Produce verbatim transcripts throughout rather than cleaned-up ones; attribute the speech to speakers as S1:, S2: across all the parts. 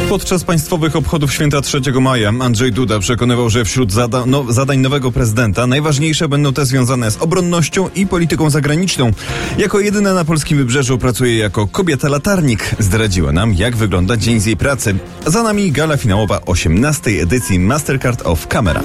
S1: Podczas państwowych obchodów święta trzeciego maja Andrzej Duda przekonywał, że wśród zada- no, zadań nowego prezydenta najważniejsze będą te związane z obronnością i polityką zagraniczną. Jako jedyna na polskim wybrzeżu pracuje jako kobieta latarnik. Zdradziła nam, jak wygląda dzień z jej pracy. Za nami gala finałowa osiemnastej edycji Mastercard of Camera.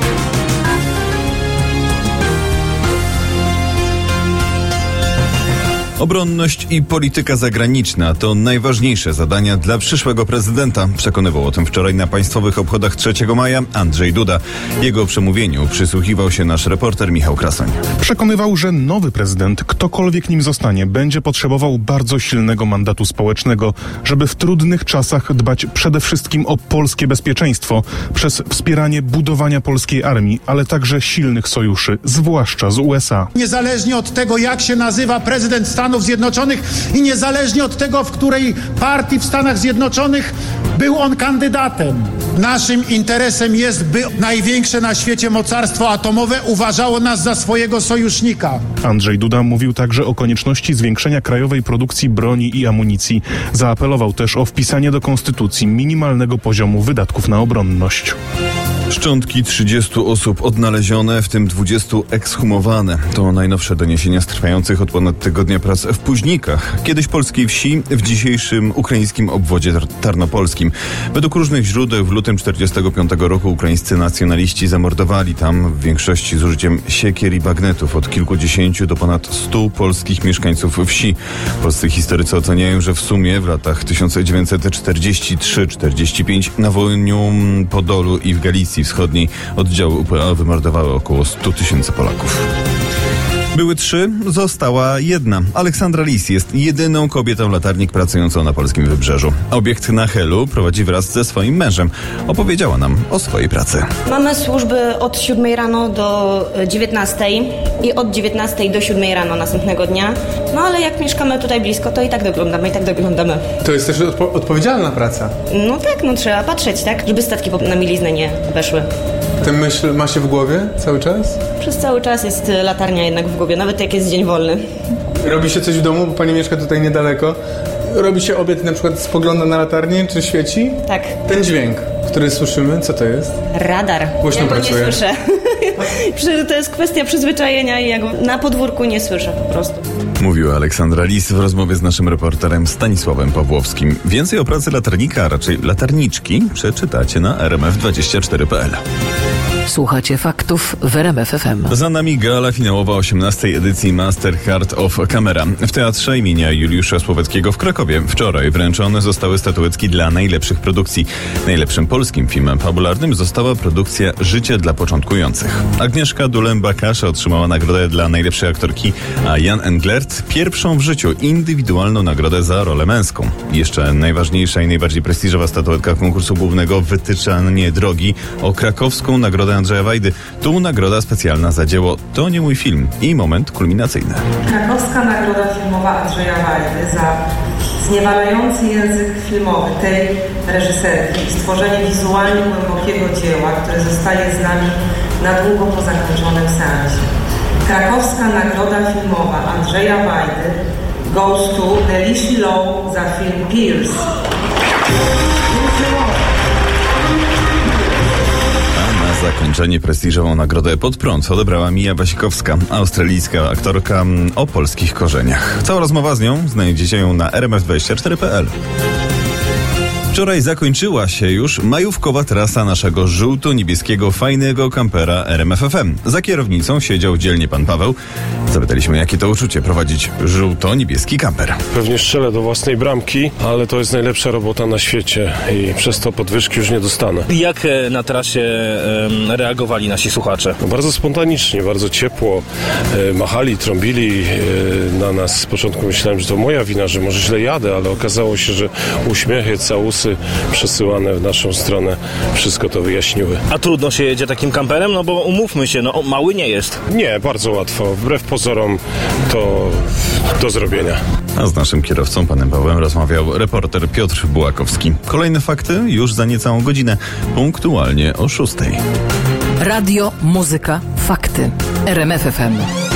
S1: Obronność i polityka zagraniczna to najważniejsze zadania dla przyszłego prezydenta. Przekonywał o tym wczoraj na państwowych obchodach trzeciego maja Andrzej Duda. Jego przemówieniu przysłuchiwał się nasz reporter Michał Krasoń.
S2: Przekonywał, że nowy prezydent, ktokolwiek nim zostanie, będzie potrzebował bardzo silnego mandatu społecznego, żeby w trudnych czasach dbać przede wszystkim o polskie bezpieczeństwo przez wspieranie budowania polskiej armii, ale także silnych sojuszy, zwłaszcza z U S A.
S3: Niezależnie od tego, jak się nazywa prezydent Stanów Zjednoczonych i niezależnie od tego, w której partii w Stanach Zjednoczonych był on kandydatem. Naszym interesem jest, by największe na świecie mocarstwo atomowe uważało nas za swojego sojusznika.
S2: Andrzej Duda mówił także o konieczności zwiększenia krajowej produkcji broni i amunicji. Zaapelował też o wpisanie do konstytucji minimalnego poziomu wydatków na obronność.
S1: Szczątki trzydziestu osób odnalezione, w tym dwudziestu ekshumowane. To najnowsze doniesienia z trwających od ponad tygodnia prac w Późnikach, kiedyś polskiej wsi, w dzisiejszym ukraińskim obwodzie tar- tarnopolskim. Według różnych źródeł w lutym czterdziestego piątego roku ukraińscy nacjonaliści zamordowali tam w większości z użyciem siekier i bagnetów od kilkudziesięciu do ponad stu polskich mieszkańców wsi. Polscy historycy oceniają, że w sumie w latach tysiąc dziewięćset czterdziestym trzecim do czterdziestego piątego na Wolniu, Podolu i w Galicji Wschodniej oddziały U P A wymordowały około stu tysięcy Polaków. Były trzy, została jedna. Aleksandra Lis jest jedyną kobietą latarnik pracującą na polskim wybrzeżu. Obiekt na Helu prowadzi wraz ze swoim mężem. Opowiedziała nam o swojej pracy.
S4: Mamy służby od siódmej rano do dziewiętnastej i od dziewiętnastej do siódmej rano następnego dnia. No ale jak mieszkamy tutaj blisko, to i tak doglądamy, i tak doglądamy.
S5: To jest też odpo- odpowiedzialna praca.
S4: No tak, no trzeba patrzeć, tak? Żeby statki na mieliznę nie weszły.
S5: Tę myśl ma się w głowie cały czas?
S4: Przez cały czas jest latarnia jednak w głowie, nawet jak jest dzień wolny.
S5: Robi się coś w domu, bo pani mieszka tutaj niedaleko. Robi się obiad, na przykład spogląda na latarnię, czy świeci?
S4: Tak.
S5: Ten dźwięk, który słyszymy, co to jest?
S4: Radar.
S5: Głośno
S4: ja go
S5: pracuje.
S4: nie słyszę. To jest kwestia przyzwyczajenia i ja go na podwórku nie słyszę po prostu.
S1: Mówiła Aleksandra Lis w rozmowie z naszym reporterem Stanisławem Pawłowskim. Więcej o pracy latarnika, a raczej latarniczki, przeczytacie na r m f dwadzieścia cztery kropka p l.
S6: Słuchacie faktów w R M F F M.
S1: Za nami gala finałowa osiemnastej edycji Mastercard of Camera. W Teatrze imienia Juliusza Słowackiego w Krakowie wczoraj wręczone zostały statuetki dla najlepszych produkcji. Najlepszym polskim filmem fabularnym została produkcja Życie dla początkujących. Agnieszka Dulęba-Kasza otrzymała nagrodę dla najlepszej aktorki, a Jan Englert pierwszą w życiu indywidualną nagrodę za rolę męską. Jeszcze najważniejsza i najbardziej prestiżowa statuetka konkursu głównego Wytyczanie drogi o krakowską nagrodę Andrzeja Wajdy. Tu nagroda specjalna za dzieło To nie mój film i moment kulminacyjny.
S7: Krakowska Nagroda Filmowa Andrzeja Wajdy za zniewalający język filmowy tej reżyserki i stworzenie wizualnie głębokiego dzieła, które zostaje z nami na długo po zakończonym seansie. Krakowska Nagroda Filmowa Andrzeja Wajdy goes to Nelishi Low za film Pierce.
S1: Zakończenie prestiżową nagrodę Pod prąd odebrała Mija Wasikowska, australijska aktorka o polskich korzeniach. Cała rozmowa z nią znajdziecie ją na r m f dwadzieścia cztery kropka p l. Wczoraj zakończyła się już majówkowa trasa naszego żółto-niebieskiego, fajnego kampera R M F F M. Za kierownicą siedział dzielnie pan Paweł. Zapytaliśmy, jakie to uczucie prowadzić żółto-niebieski kamper.
S8: Pewnie strzelę do własnej bramki, ale to jest najlepsza robota na świecie i przez to podwyżki już nie dostanę.
S9: Jak na trasie e, reagowali nasi słuchacze?
S8: No, bardzo spontanicznie, bardzo ciepło. E, machali, trąbili e, na nas. Z początku myślałem, że to moja wina, że może źle jadę, ale okazało się, że uśmiechy, całusy przesyłane w naszą stronę wszystko to wyjaśniły.
S9: A trudno się jedzie takim kamperem? No bo umówmy się, no mały nie jest.
S8: Nie, bardzo łatwo. Wbrew pozorom to do zrobienia.
S1: A z naszym kierowcą, panem Pawłem, rozmawiał reporter Piotr Bułakowski. Kolejne fakty już za niecałą godzinę, punktualnie o szóstej.
S6: Radio, muzyka, fakty. R M F F M.